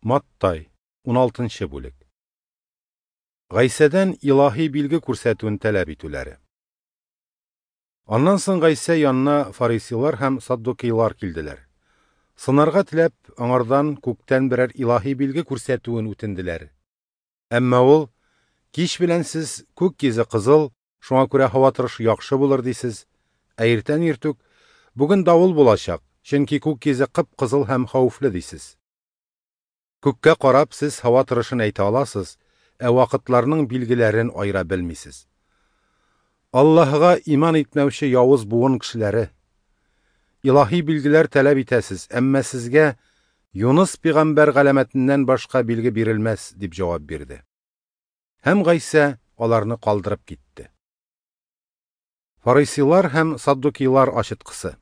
Маттай, 16 бүлек. Гайсәдән илаһи билге күрсәтүен таләп итүләре. Аннан соң Гайсә янына фарисилар һәм саддукилар килделәр. Сынарга теләп, аңардан күктән берәр илаһи билге күрсәтүен үтенделәр. Әмма ул: "Кич белән сез күк йөзе кызыл, шуңа күрә һава торышы яхшы булыр дисез. Ә иртән иртүк бүген давыл булачак, чөнки күк йөзе кып-кызыл һәм хәвефле дисез. Күккә карап, сез һава торышын әйтә аласыз, ә вакытларның билгеләрен айыра белмисез. Аллаһыга иман итмәүче явыз буын кешеләре, илаһи билгеләр таләп итәсез, әмма сезгә Юныс пәйгамбәр галәмәтеннән башка билге бирелмәс", дип җавап бирде. Һәм Гайсә аларны калдырып китте. Фарисилар һәм саддукилар ашыткысы.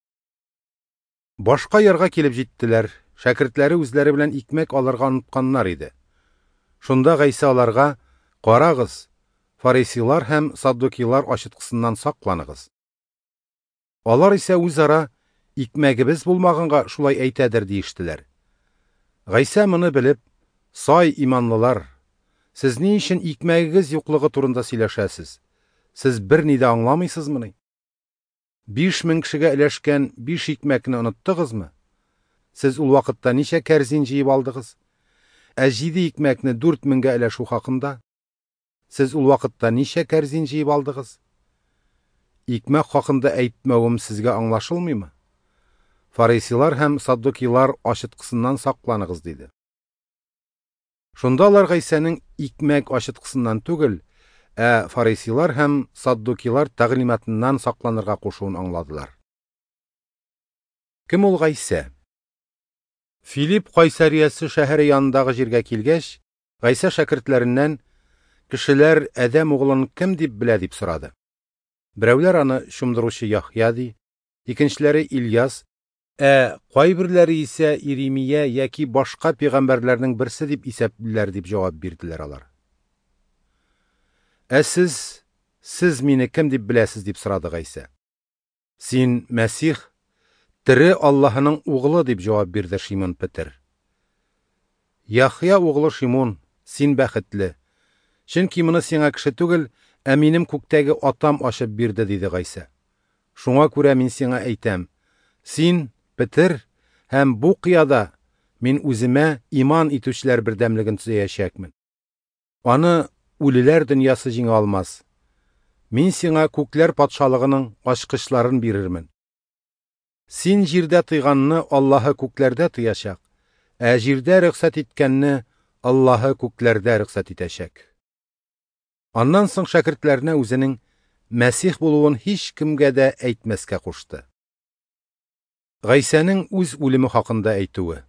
Башка ярга килеп җиттеләр. Шәкертләре үзләре белән икмәк алырга онытканнар иде. Шунда Гайсә аларга: "Карагыз, фарисилар һәм саддукилар ашыткысыннан сакланыгыз". Алар исә үзара: "Икмәгебез булмаганга шулай әйтәдер", диештеләр. Гайсә моны белеп: "Сай иманлылар, сез ни өчен икмәгегез юклыгы турында сөйләшәсез? Сез берни дә аңламыйсызмыни? 5000 кешегә өләшкән 5 икмәкне оныттыгызмы? Сез ул вакытта ничә кәрзин җыеп алдыгыз? 7 икмәкне 4000гә өләшү хакында? Сез ул вакытта ничә кәрзин җыеп алдыгыз? Икмәк хакында әйтмәвем сезгә аңлашылмыймы? Фарисилар һәм саддукилар ашыткысыннан сакланыгыз", диде. Шунда алар Гайсәнең икмәк ашыткысыннан түгел, ә фарисилар һәм саддукилар тәгълиматыннан сакланырга кушуын аңладылар. Кем ул Гайсә? Филипп Кайсариясе шәһәре янындагы җиргә килгәч, Гайсә шәкертләреннән: "Кешеләр Адәм углын кем дип белә?" дип сорады. Берәүләр аны чумдыручы Яхья ди, икенчеләре Ильяс, кайберләре исә Иремия яки башка пәйгамбәрләрнең берсе дип исәплиләр, дип җавап бирделәр алар. Сез мине кем дип беләсез?" дип сорады Гайсә. "Син Мәсих, тере Аллаһының углы", дип җавап бирде Шимон Петр. "Яхья углы Шимон, син бәхетле, чөнки моны сиңа кеше түгел, ә минем күктәге атам ачып бирде", диде Гайсә. "Шуңа күрә мин сиңа әйтәм, син Петр, һәм бу кыяда мин үземә иман итүчеләр бердәмлеген төзәячәкмен. Аны үлеләр дөньясы җиңә алмас. Мин сиңа күкләр патшалыгының ачкычларын бирермен. Син җирдә тыйганны Аллаһы күкләрдә тыячак, ә җирдә рөхсәт иткәнне Аллаһы күкләрдә рөхсәт итәчәк." Аннан соң шәкертләренә үзенең Мәсих булуын һич кемгә дә әйтмәскә кушты. Гайсәнең үз үлеме хакында әйтүе.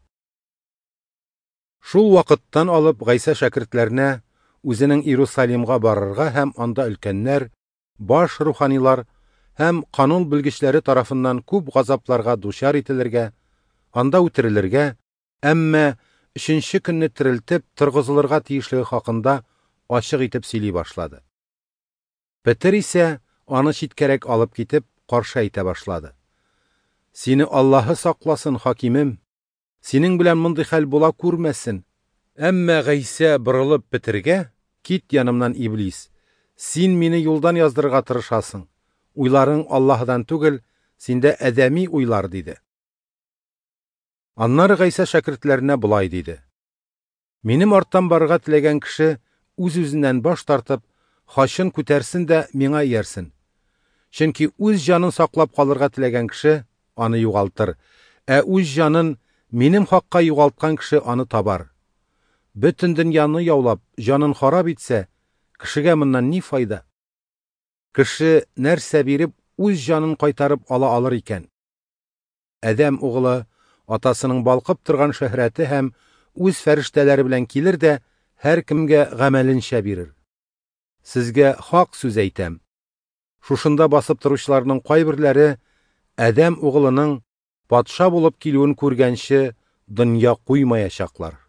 Шул вакыттан алып Гайсә шәкертләренә үзенең Иерусалимга барырга һәм анда өлкәннәр, баш руханилар һәм канун белгечләре тарафыннан күп газапларга дучар ителергә, анда үтерелергә, әмма 3нче көнне терелтеп торгызылырга тиешлеге хакында ачык итеп сөйли башлады. Петр исә аны читкәрәк алып китеп каршы әйтә башлады. "Сине Аллаһы сакласын, хакимем, синең белән мондый хәл була күрмәсен". Әмма Гайсә борылып Петргә: "Кит янымнан, иблис, син мине юлдан яздырырга тырышасың. Уйларың Аллаһыдан түгел, синдә адәми уйлар", диде. Аннары Гайсә шәкертләренә булай диде: "Минем арттан барырга теләгән кеше үз-үзеннән баш тартып, хачын күтәрсен дә миңа иярсен. Чөнки үз җанын саклап калырга теләгән кеше аны югалтыр, ә үз җанын минем хакка югалткан кеше аны табар. Бөтен дөньяны яулап, җанын харап итсә, кешегә моннан ни файда? Кеше нәрсә биреп үз җанын кайтарып ала алыр икән? Адәм углы атасының балкып торган шөһрәте һәм үз фәрештәләре белән килер дә һәр кемгә гамәленчә бирер. Сезгә хак сүз әйтәм. Шушында басып торучыларның кайберләре Адәм углының патша булып килүен күргәнче дөнья куймаячаклар."